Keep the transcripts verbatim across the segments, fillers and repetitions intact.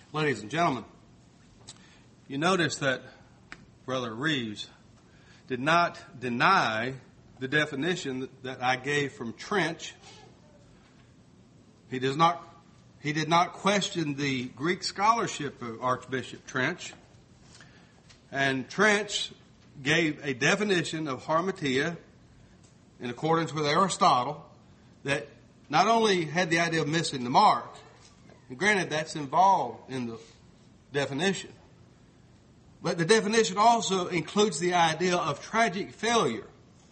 Ladies and gentlemen, you notice that Brother Reeves did not deny the definition that I gave from Trench. He does not. He did not question the Greek scholarship of Archbishop Trench. And Trench gave a definition of harmatia in accordance with Aristotle that not only had the idea of missing the mark, and granted that's involved in the definition, but the definition also includes the idea of tragic failure.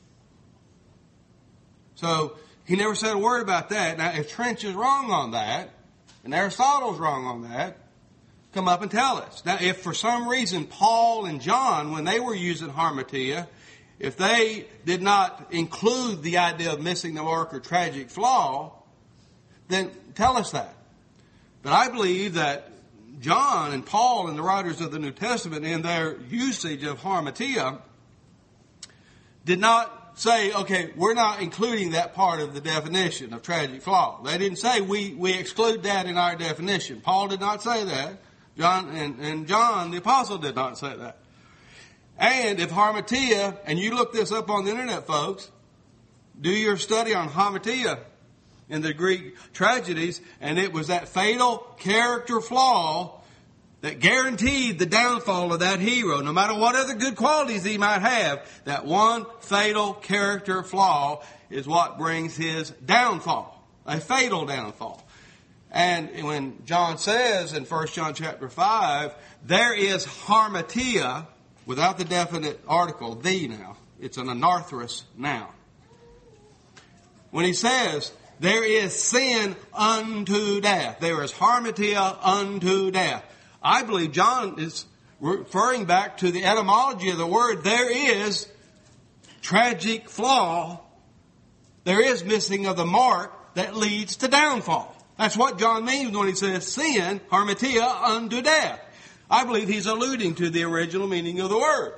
So he never said a word about that. Now, if Trench is wrong on that, and Aristotle's wrong on that, come up and tell us. Now, if for some reason Paul and John, when they were using harmatia, if they did not include the idea of missing the mark or tragic flaw, then tell us that. But I believe that John and Paul and the writers of the New Testament in their usage of harmatia did not say, okay, we're not including that part of the definition of tragic flaw. They didn't say we, we exclude that in our definition. Paul did not say that. John and, and John, the apostle, did not say that. And if harmatia, and you look this up on the internet, folks, do your study on harmatia in the Greek tragedies, and it was that fatal character flaw that guaranteed the downfall of that hero. No matter what other good qualities he might have, that one fatal character flaw is what brings his downfall, a fatal downfall. And when John says in First John chapter five, there is harmatia, without the definite article, the now. It's an anarthrous noun. When he says, there is sin unto death. There is harmatia unto death. I believe John is referring back to the etymology of the word. There is tragic flaw. There is missing of the mark that leads to downfall. That's what John means when he says sin, harmatia, unto death. I believe he's alluding to the original meaning of the word.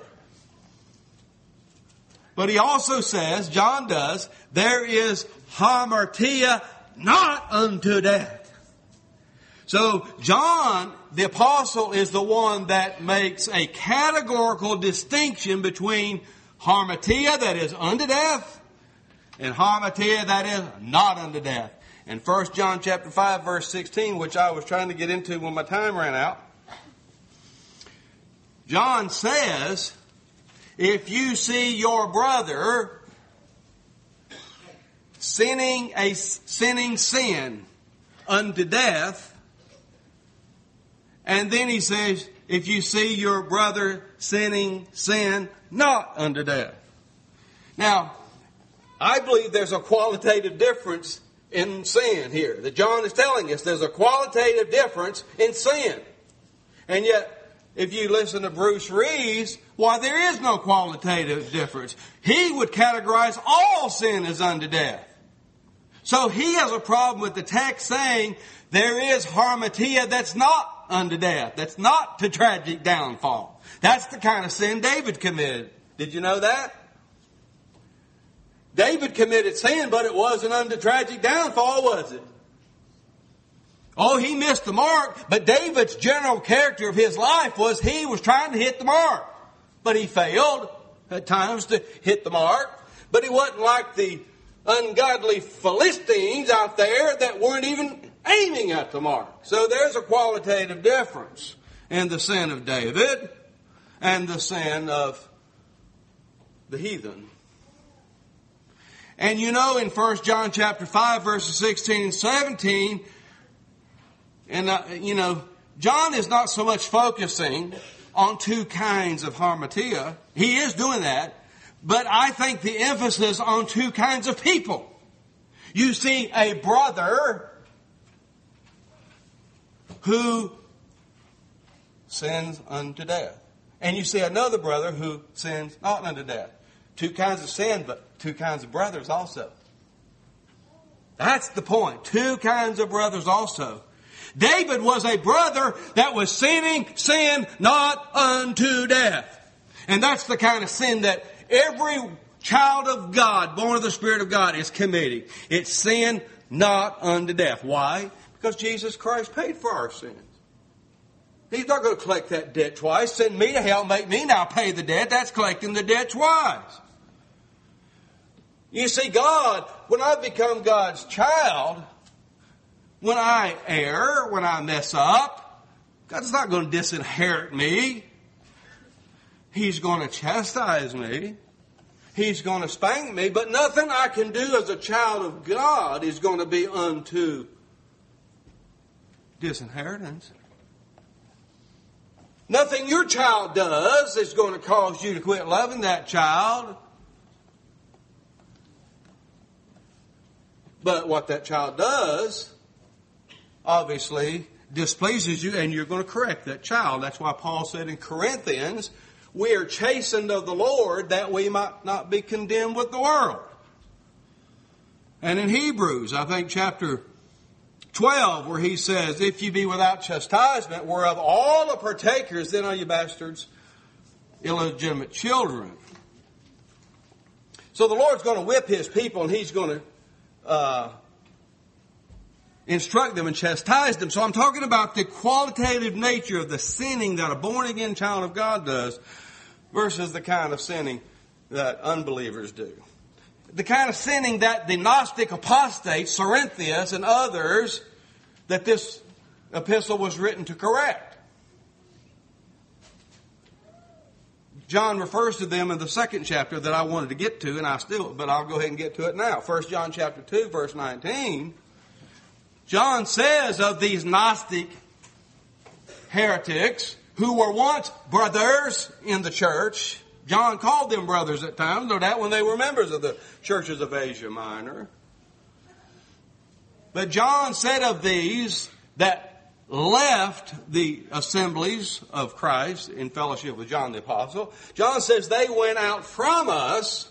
But he also says, John does, there is hamartia not unto death. So John, the apostle, is the one that makes a categorical distinction between harmatia, that is unto death, and harmatia, that is not unto death. In First John chapter five, verse sixteen, which I was trying to get into when my time ran out, John says, if you see your brother sinning a sinning sin unto death, and then he says, if you see your brother sinning sin not unto death. Now, I believe there's a qualitative difference in sin here. That John is telling us there's a qualitative difference in sin. And yet, if you listen to Bruce Reeves, why, there is no qualitative difference. He would categorize all sin as unto death. So he has a problem with the text saying there is harmatia that's not unto death. That's not to tragic downfall. That's the kind of sin David committed. Did you know that? David committed sin, but it wasn't unto tragic downfall, was it? Oh, he missed the mark, but David's general character of his life was he was trying to hit the mark. But he failed at times to hit the mark. But he wasn't like the ungodly Philistines out there that weren't even aiming at the mark. So there's a qualitative difference in the sin of David and the sin of the heathen. And you know, in First John chapter five, verses sixteen and seventeen, and uh, you know, John is not so much focusing on two kinds of harmatia. He is doing that, but I think the emphasis on two kinds of people. You see a brother who sins unto death. And you see another brother who sins not unto death. Two kinds of sin, but two kinds of brothers also. That's the point. Two kinds of brothers also. David was a brother that was sinning sin not unto death. And that's the kind of sin that every child of God, born of the Spirit of God, is committing. It's sin not unto death. Why? Because Jesus Christ paid for our sins. He's not going to collect that debt twice. Send me to hell, make me now pay the debt. That's collecting the debt twice. You see, God, when I become God's child, when I err, when I mess up, God's not going to disinherit me. He's going to chastise me. He's going to spank me. But nothing I can do as a child of God is going to be unto disinheritance. Nothing your child does is going to cause you to quit loving that child. But what that child does, obviously, displeases you, and you're going to correct that child. That's why Paul said in Corinthians, we are chastened of the Lord that we might not be condemned with the world. And in Hebrews, I think chapter twelve, where he says, if you be without chastisement, whereof all the partakers, then are you bastards, illegitimate children. So the Lord's going to whip His people, and He's going to uh, instruct them and chastise them. So I'm talking about the qualitative nature of the sinning that a born-again child of God does versus the kind of sinning that unbelievers do. The kind of sinning that the Gnostic apostates, Cerinthius and others, that this epistle was written to correct. John refers to them in the second chapter that I wanted to get to, and I still, but I'll go ahead and get to it now. First John chapter two, verse nineteen. John says of these Gnostic heretics who were once brothers in the church. John called them brothers at times, no doubt, when they were members of the churches of Asia Minor. But John said of these that left the assemblies of Christ in fellowship with John the Apostle, John says they went out from us,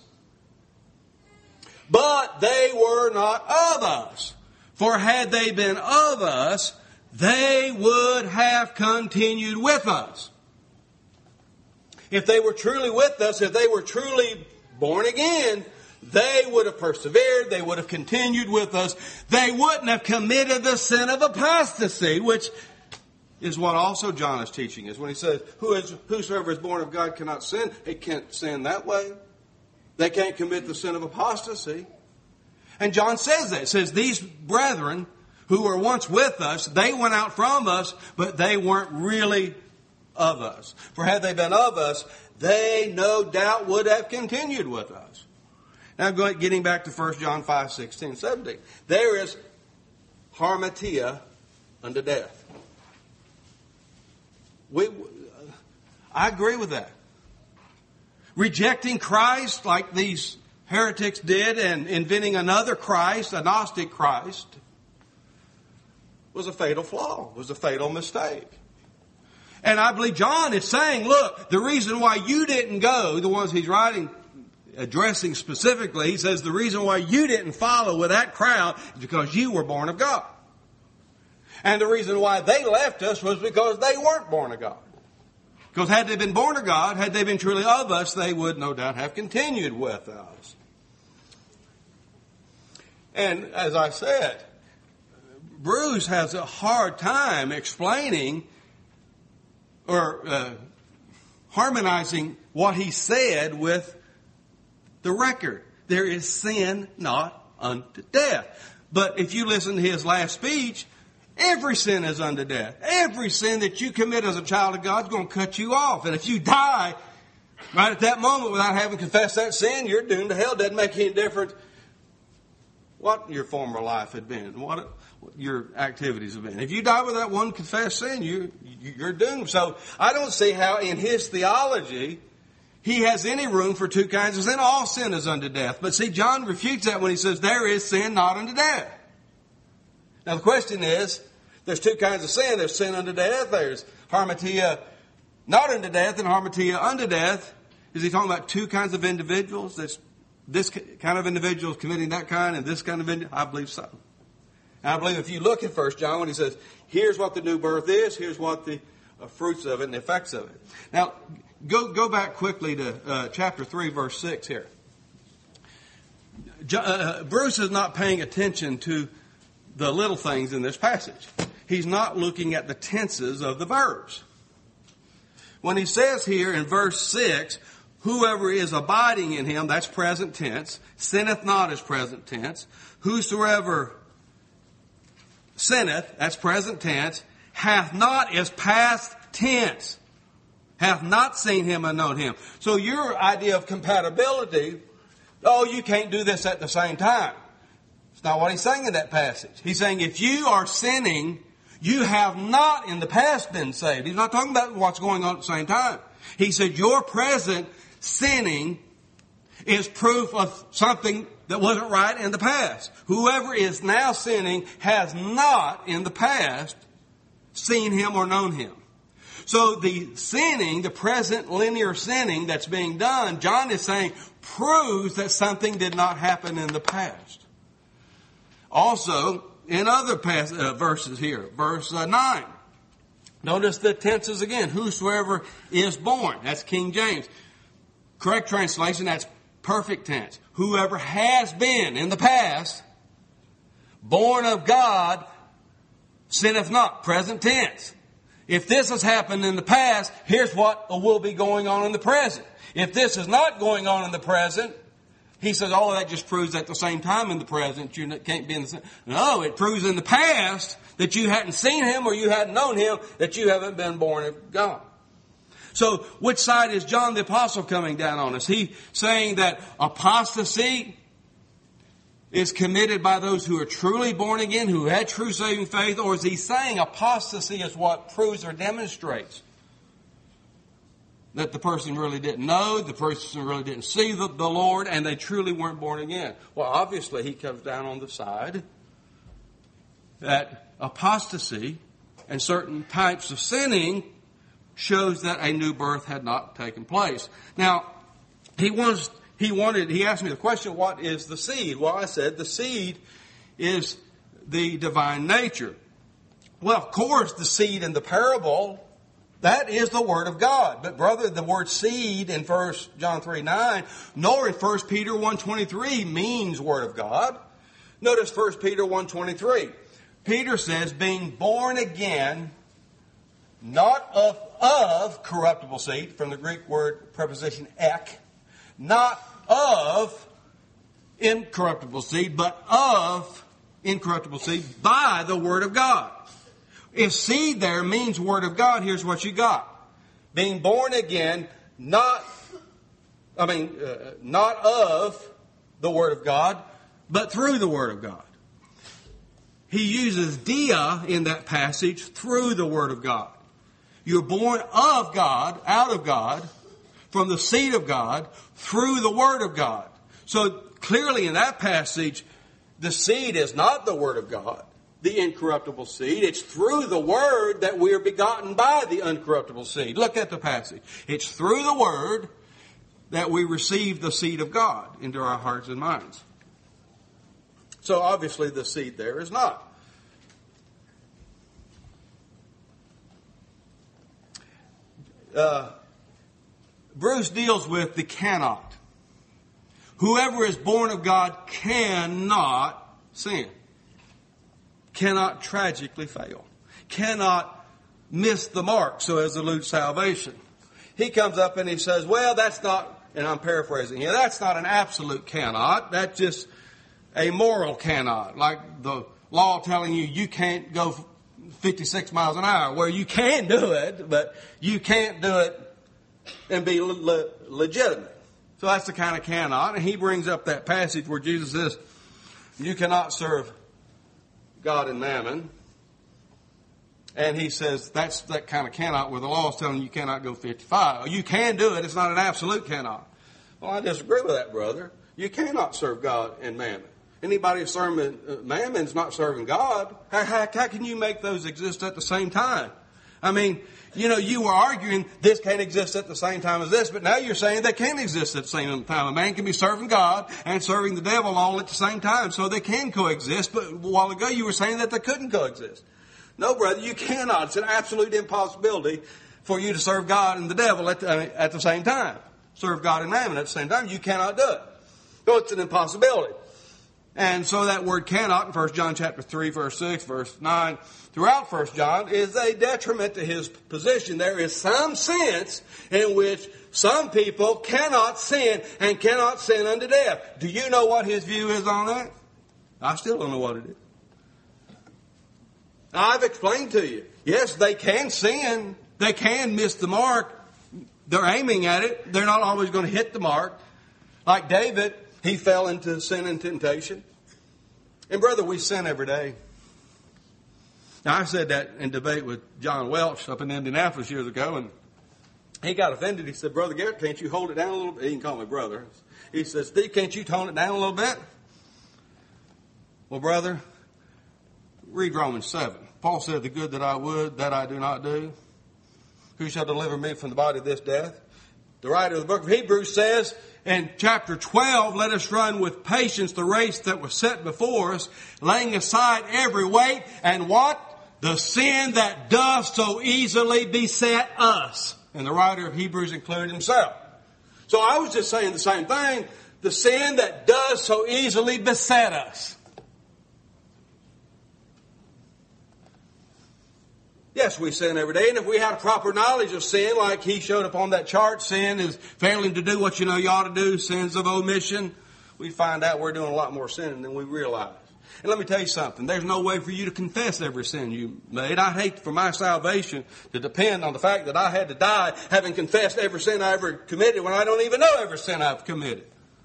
but they were not of us. For had they been of us, they would have continued with us. If they were truly with us, if they were truly born again, they would have persevered, they would have continued with us. They wouldn't have committed the sin of apostasy, which is what also John is teaching us. When he says, Who is, whosoever is born of God cannot sin, it can't sin that way. They can't commit the sin of apostasy. And John says that. It says, these brethren who were once with us, they went out from us, but they weren't really of us. For had they been of us, they no doubt would have continued with us. Now going, getting back to First John five, sixteen, seventeen. There is harmatia unto death. We, I agree with that. Rejecting Christ like these heretics did and inventing another Christ, a Gnostic Christ, was a fatal flaw, was a fatal mistake. And I believe John is saying, look, the reason why you didn't go, the ones he's writing, addressing specifically, he says the reason why you didn't follow with that crowd is because you were born of God. And the reason why they left us was because they weren't born of God. Because had they been born of God, had they been truly of us, they would no doubt have continued with us. And as I said, Bruce has a hard time explaining or uh, harmonizing what he said with the record. There is sin not unto death. But if you listen to his last speech, every sin is unto death. Every sin that you commit as a child of God is going to cut you off. And if you die right at that moment without having confessed that sin, you're doomed to hell. It doesn't make any difference what your former life had been, what your activities have been. If you die with that one confessed sin, you, you're doomed. So I don't see how in his theology he has any room for two kinds of sin. All sin is unto death. But see, John refutes that when he says there is sin not unto death. Now the question is, there's two kinds of sin. There's sin unto death. There's harmatia not unto death and harmatia unto death. Is he talking about two kinds of individuals? That's this kind of individual is committing that kind and this kind of individual? I believe so. And I believe if you look at First John when he says, here's what the new birth is, here's what the uh, fruits of it and the effects of it. Now, go go back quickly to uh, chapter three, verse six here. Uh, Bruce is not paying attention to the little things in this passage. He's not looking at the tenses of the verbs. when he says here in verse six, whoever is abiding in him, that's present tense. Sinneth not is present tense. Whosoever sinneth, that's present tense. Hath not is past tense. Hath not seen him and known him. So your idea of compatibility, oh, you can't do this at the same time. It's not what he's saying in that passage. He's saying if you are sinning, you have not in the past been saved. He's not talking about what's going on at the same time. He said your present sinning is proof of something that wasn't right in the past. Whoever is now sinning has not in the past seen him or known him. So the sinning, the present linear sinning that's being done, John is saying, proves that something did not happen in the past. Also, in other pas- uh, verses here, verse uh, nine, notice the tenses again. Whosoever is born, that's King James. Correct translation, that's perfect tense. Whoever has been in the past, born of God, sinneth not, present tense. If this has happened in the past, here's what will be going on in the present. If this is not going on in the present, he says, oh, that just proves at the same time in the present you can't be in the same. No, it proves in the past that you hadn't seen him or you hadn't known him, that you haven't been born of God. So which side is John the Apostle coming down on? Is he saying that apostasy is committed by those who are truly born again, who had true saving faith? Or is he saying apostasy is what proves or demonstrates that the person really didn't know, the person really didn't see the, the Lord, and they truly weren't born again? Well, obviously he comes down on the side that apostasy and certain types of sinning shows that a new birth had not taken place. Now, he wants, he wanted, he asked me the question, what is the seed? Well, I said the seed is the divine nature. Well, of course, the seed in the parable, that is the Word of God. But brother, the word seed in First John three nine, nor in First Peter one twenty-three means Word of God. Notice First Peter one twenty-three. Peter says, being born again, not of, of corruptible seed, from the Greek word preposition ek, not of incorruptible seed, but of incorruptible seed by the Word of God. If seed there means Word of God, here's what you got. Being born again, not, I mean, uh, not of the Word of God, but through the Word of God. He uses dia in that passage, through the Word of God. You're born of God, out of God, from the seed of God, through the Word of God. So clearly in that passage, the seed is not the Word of God, the incorruptible seed. It's through the Word that we are begotten by the uncorruptible seed. Look at the passage. It's through the Word that we receive the seed of God into our hearts and minds. So obviously the seed there is not. Uh, Bruce deals with the cannot. Whoever is born of God cannot sin. Cannot tragically fail. Cannot miss the mark so as to lose salvation. He comes up and he says, well, that's not, and I'm paraphrasing here, that's not an absolute cannot. That's just a moral cannot. Like the law telling you you can't go fifty-six miles an hour, where you can do it, but you can't do it and be le- le- legitimate. So that's the kind of cannot. And he brings up that passage where Jesus says, you cannot serve God and mammon. And he says that's that kind of cannot where the law is telling you you cannot go fifty-five. You can do it. It's not an absolute cannot. Well, I disagree with that, brother. You cannot serve God and mammon. Anybody serving uh, mammon is not serving God. How, how, how can you make those exist at the same time? I mean, you know, you were arguing this can't exist at the same time as this, but now you're saying they can exist at the same time. A man can be serving God and serving the devil all at the same time, so they can coexist. But a while ago you were saying that they couldn't coexist. No, brother, you cannot. It's an absolute impossibility for you to serve God and the devil at the, uh, at the same time. Serve God and mammon at the same time. You cannot do it. So it's an impossibility. And so that word cannot in First John chapter three, verse six, verse nine, throughout First John is a detriment to his position. There is some sense in which some people cannot sin and cannot sin unto death. Do you know what his view is on that? I still don't know what it is. I've explained to you. Yes, they can sin. They can miss the mark. They're aiming at it. They're not always going to hit the mark. Like David, he fell into sin and temptation. And brother, we sin every day. Now, I said that in debate with John Welch up in Indianapolis years ago, and he got offended. He said, Brother Garrett, can't you hold it down a little bit? He can call me brother. He said, Steve, can't you tone it down a little bit? Well, brother, read Romans seven. Paul said, the good that I would, that I do not do. Who shall deliver me from the body of this death? The writer of the book of Hebrews says in chapter twelve, let us run with patience the race that was set before us, laying aside every weight and what? The sin that does so easily beset us. And the writer of Hebrews included himself. So I was just saying the same thing. The sin that does so easily beset us. Yes, we sin every day. And if we had a proper knowledge of sin, like he showed up on that chart, sin is failing to do what you know you ought to do, sins of omission, we'd find out we're doing a lot more sinning than we realize. And let me tell you something. There's no way for you to confess every sin you made. I'd hate for my salvation to depend on the fact that I had to die having confessed every sin I ever committed when I don't even know every sin I've committed.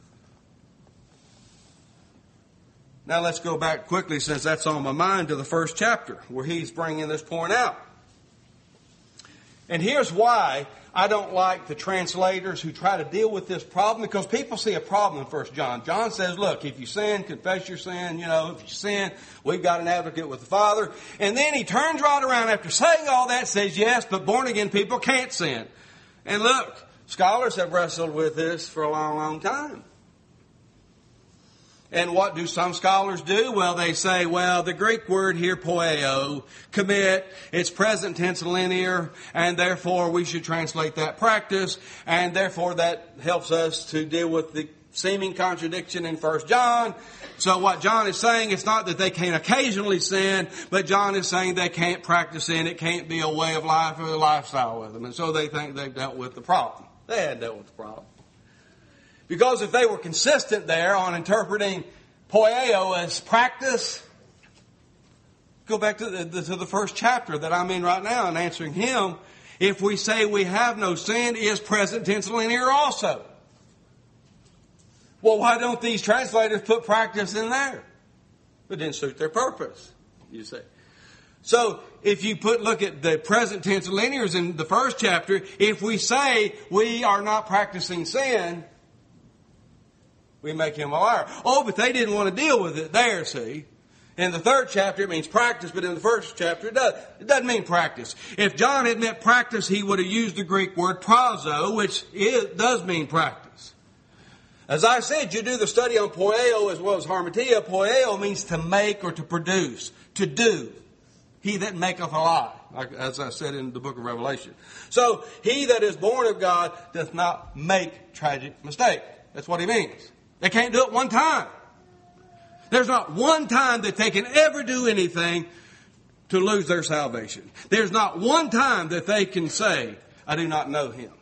Now let's go back quickly, since that's on my mind, to the first chapter where he's bringing this point out. And here's why I don't like the translators who try to deal with this problem, because people see a problem in First John. John says, look, if you sin, confess your sin. You know, if you sin, we've got an advocate with the Father. And then he turns right around after saying all that, says, yes, but born again people can't sin. And look, scholars have wrestled with this for a long, long time. And what do some scholars do? Well, they say, well, the Greek word here, poieo, commit, it's present tense linear, and therefore we should translate that practice, and therefore that helps us to deal with the seeming contradiction in First John. So what John is saying, it's not that they can't occasionally sin, but John is saying they can't practice sin. It can't be a way of life or a lifestyle with them. And so they think they've dealt with the problem. They had dealt with the problem. Because if they were consistent there on interpreting poieo as practice, go back to the, to the first chapter that I'm in right now and answering him. If we say we have no sin, is present tense linear also? Well, why don't these translators put practice in there? It didn't suit their purpose, you say. So if you put look at the present tense linears in the first chapter, if we say we are not practicing sin, we make him a liar. Oh, but they didn't want to deal with it there, see. In the third chapter, it means practice, but in the first chapter, it, does, it doesn't mean practice. If John had meant practice, he would have used the Greek word prazo, which is, does mean practice. As I said, you do the study on poieo as well as harmatia. Poieo means to make or to produce, to do. He that maketh a lie, like, as I said in the book of Revelation. So, he that is born of God doth not make tragic mistake. That's what he means. They can't do it one time. There's not one time that they can ever do anything to lose their salvation. There's not one time that they can say, I do not know him.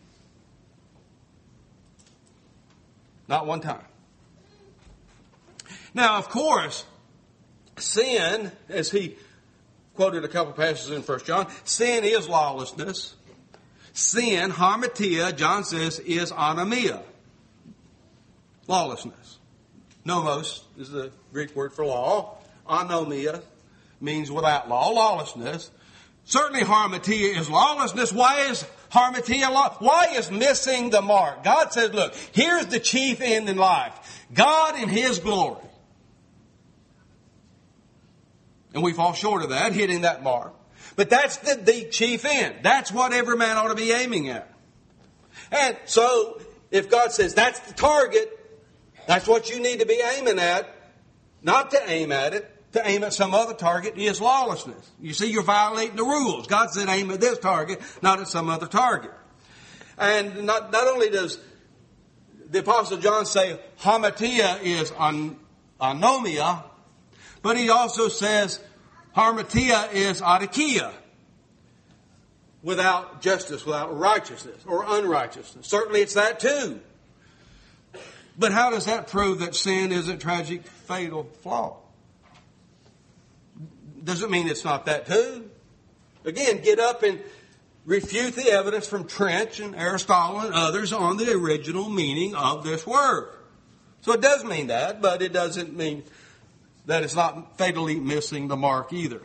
Not one time. Now, of course, sin, as he quoted a couple passages in First John, sin is lawlessness. Sin, harmatia, John says, is anomia. Lawlessness. Nomos is the Greek word for law. Anomia means without law, lawlessness. Certainly harmatia is lawlessness. Why is harmatia law? Why is missing the mark? God says, look, here's the chief end in life. God in His glory. And we fall short of that, hitting that mark. But that's the, the chief end. That's what every man ought to be aiming at. And so, if God says that's the target, that's what you need to be aiming at, not to aim at it, to aim at some other target is lawlessness. You see, you're violating the rules. God said aim at this target, not at some other target. And not, not only does the Apostle John say harmatia is on anomia, but he also says harmatia is adikia, without justice, without righteousness or unrighteousness. Certainly it's that too. But how does that prove that sin isn't tragic, fatal, flaw? Doesn't mean it's not that too. Again, get up and refute the evidence from Trench and Aristotle and others on the original meaning of this word. So it does mean that, but it doesn't mean that it's not fatally missing the mark either.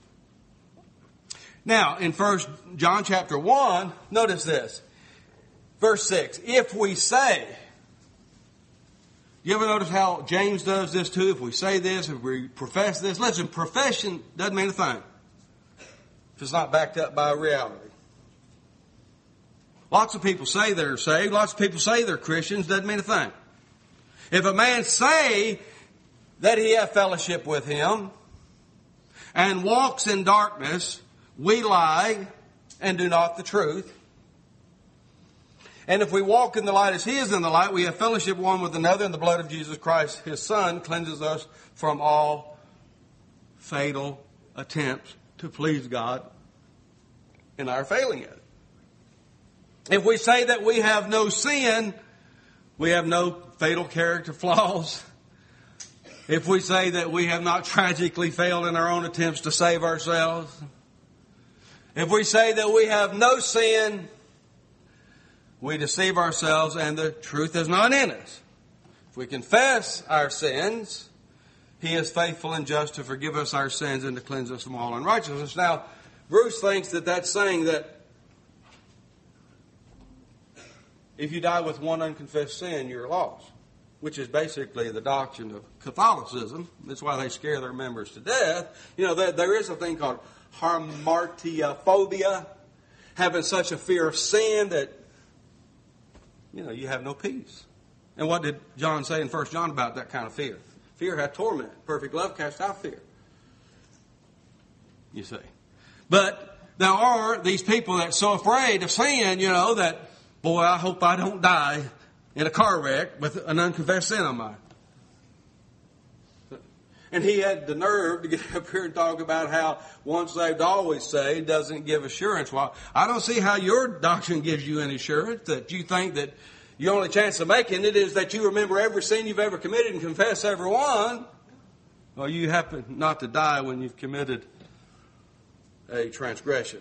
Now, in First John chapter one, notice this. Verse six, if we say, you ever notice how James does this too? If we say this, if we profess this, listen, profession doesn't mean a thing if it's not backed up by reality. Lots of people say they're saved. Lots of people say they're Christians. Doesn't mean a thing. If a man say that he have fellowship with him and walks in darkness, we lie and do not the truth. And if we walk in the light as he is in the light, we have fellowship one with another, and the blood of Jesus Christ, his Son, cleanses us from all fatal attempts to please God in our failing it. If we say that we have no sin, we have no fatal character flaws. If we say that we have not tragically failed in our own attempts to save ourselves. If we say that we have no sin, we deceive ourselves and the truth is not in us. If we confess our sins, he is faithful and just to forgive us our sins and to cleanse us from all unrighteousness. Now, Bruce thinks that that's saying that if you die with one unconfessed sin, you're lost, which is basically the doctrine of Catholicism. That's why they scare their members to death. You know, there, there is a thing called hamartiophobia, having such a fear of sin that, you know, you have no peace. And what did John say in First John about that kind of fear? Fear hath torment. Perfect love casts out fear. You see. But there are these people that are so afraid of sin, you know, that, boy, I hope I don't die in a car wreck with an unconfessed sin on mine. And he had the nerve to get up here and talk about how once saved, always saved doesn't give assurance. Well, I don't see how your doctrine gives you any assurance that you think that your only chance of making it is that you remember every sin you've ever committed and confess every one. Well, you happen not to die when you've committed a transgression.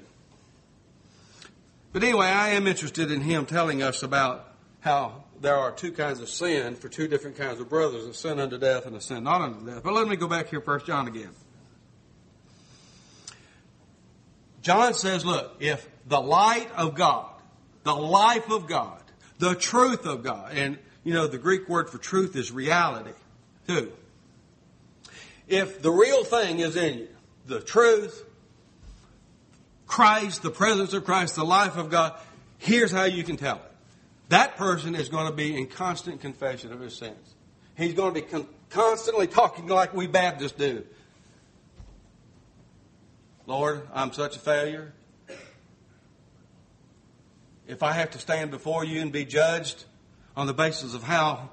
But anyway, I am interested in him telling us about how there are two kinds of sin for two different kinds of brothers, a sin unto death and a sin not unto death. But let me go back here, First John again. John says, look, if the light of God, the life of God, the truth of God, and, you know, the Greek word for truth is reality, too. If the real thing is in you, the truth, Christ, the presence of Christ, the life of God, here's how you can tell it. That person is going to be in constant confession of his sins. He's going to be con- constantly talking like we Baptists do. Lord, I'm such a failure. If I have to stand before you and be judged on the basis of how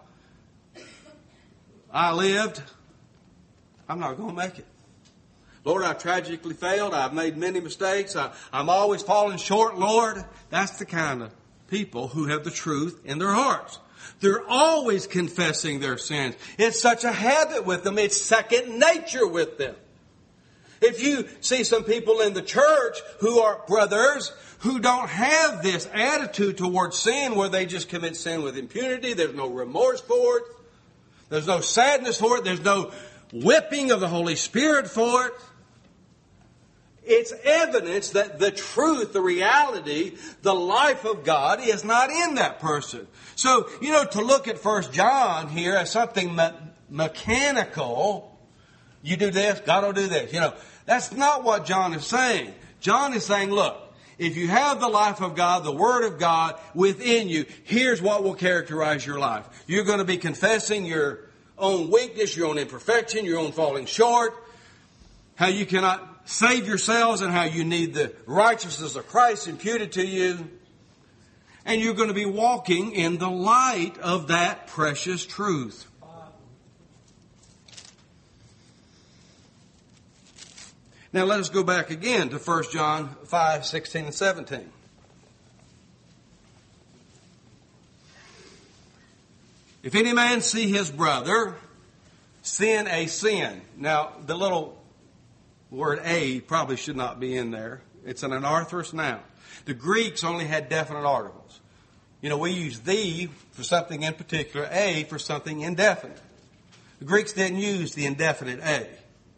I lived, I'm not going to make it. Lord, I've tragically failed. I've made many mistakes. I, I'm always falling short, Lord. That's the kind of people who have the truth in their hearts. They're always confessing their sins. It's such a habit with them. It's second nature with them. If you see some people in the church who are brothers who don't have this attitude towards sin where they just commit sin with impunity, there's no remorse for it, there's no sadness for it, there's no whipping of the Holy Spirit for it, it's evidence that the truth, the reality, the life of God is not in that person. So, you know, to look at First John here as something me- mechanical, you do this, God will do this. You know, that's not what John is saying. John is saying, look, if you have the life of God, the Word of God within you, here's what will characterize your life. You're going to be confessing your own weakness, your own imperfection, your own falling short, how you cannot save yourselves and how you need the righteousness of Christ imputed to you. And you're going to be walking in the light of that precious truth. Now let us go back again to First John five, sixteen and seventeen. If any man see his brother sin a sin. Now, the little word a probably should not be in there. It's an anarthrous noun. The Greeks only had definite articles. You know, we use the for something in particular, a for something indefinite. The Greeks didn't use the indefinite a.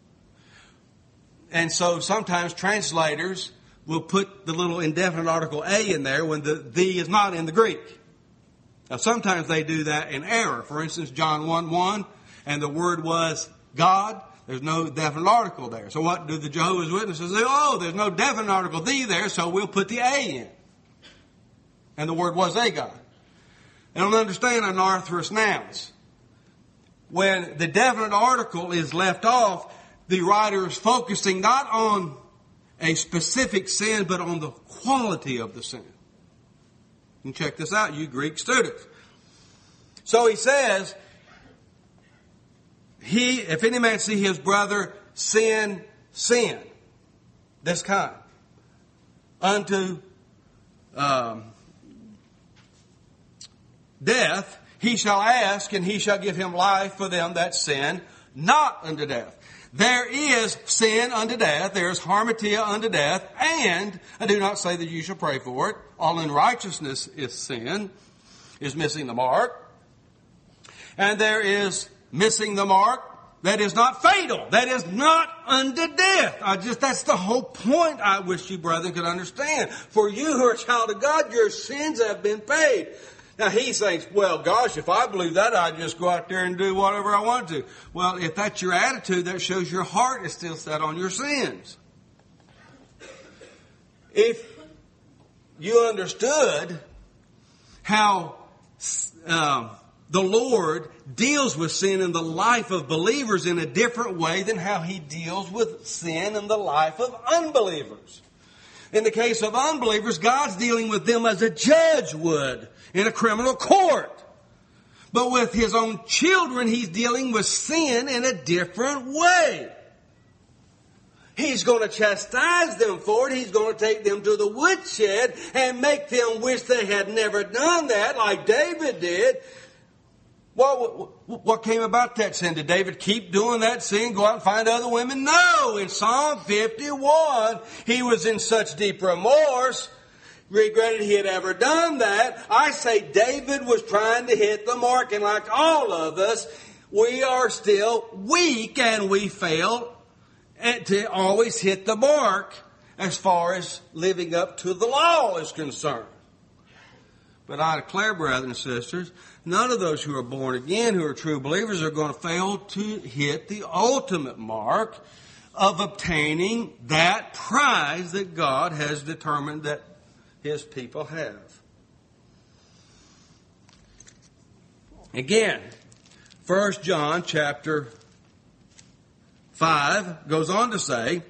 And so sometimes translators will put the little indefinite article a in there when the the is not in the Greek. Now, sometimes they do that in error. For instance, John one one, and the word was God. There's no definite article there. So what do the Jehovah's Witnesses say? Oh, there's no definite article the there, so we'll put the a in. And the word was a God. They don't understand anarthrous nouns. When the definite article is left off, the writer is focusing not on a specific sin, but on the quality of the sin. You can check this out, you Greek students. So he says, he, if any man see his brother sin, sin, this kind, unto um, death, he shall ask, and he shall give him life for them that sin, not unto death. There is sin unto death. There is harmatia unto death. And I do not say that you shall pray for it. All unrighteousness is sin, is missing the mark. And there is missing the mark that is not fatal. That is not unto death. I just, that's the whole point I wish you, brethren, could understand. For you who are a child of God, your sins have been paid. Now he thinks, well, gosh, if I believe that, I'd just go out there and do whatever I want to. Well, if that's your attitude, that shows your heart is still set on your sins. If you understood how uh, the Lord deals with sin in the life of believers in a different way than how He deals with sin in the life of unbelievers. In the case of unbelievers, God's dealing with them as a judge would in a criminal court. But with His own children, He's dealing with sin in a different way. He's going to chastise them for it. He's going to take them to the woodshed and make them wish they had never done that, like David did. What, what came about that sin? Did David keep doing that sin, go out and find other women? No. In Psalm fifty-one, he was in such deep remorse, regretted he had ever done that. I say David was trying to hit the mark, and like all of us, we are still weak and we fail to always hit the mark as far as living up to the law is concerned. But I declare, brothers and sisters, none of those who are born again, who are true believers, are going to fail to hit the ultimate mark of obtaining that prize that God has determined that His people have. Again, First John chapter five goes on to say,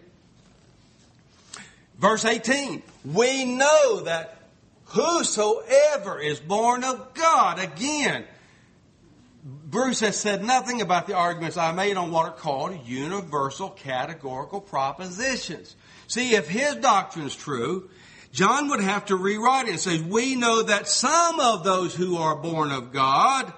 verse eighteen, we know that whosoever is born of God. Again, Bruce has said nothing about the arguments I made on what are called universal categorical propositions. See, if his doctrine is true, John would have to rewrite it. It says, we know that some of those who are born of God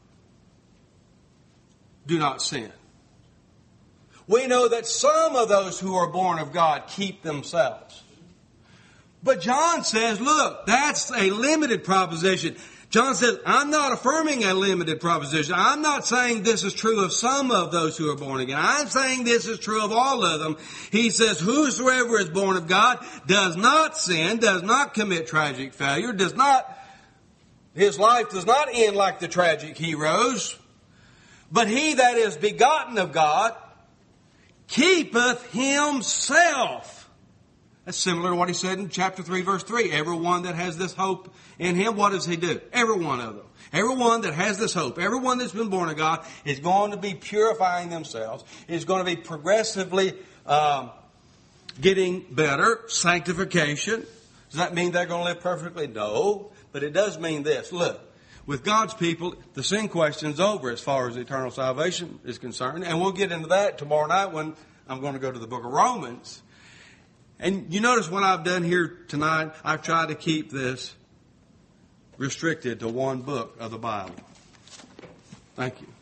do not sin. We know that some of those who are born of God keep themselves. But John says, look, that's a limited proposition. John says, I'm not affirming a limited proposition. I'm not saying this is true of some of those who are born again. I'm saying this is true of all of them. He says, whosoever is born of God does not sin, does not commit tragic failure, does not, his life does not end like the tragic heroes. But he that is begotten of God keepeth himself. That's similar to what he said in chapter three, verse three. Everyone that has this hope in him, what does he do? Every one of them. Everyone that has this hope, everyone that's been born of God is going to be purifying themselves, is going to be progressively um, getting better, sanctification. Does that mean they're going to live perfectly? No. But it does mean this. Look, with God's people, the sin question's over as far as eternal salvation is concerned. And we'll get into that tomorrow night when I'm going to go to the book of Romans. And you notice what I've done here tonight, I've tried to keep this restricted to one book of the Bible. Thank you.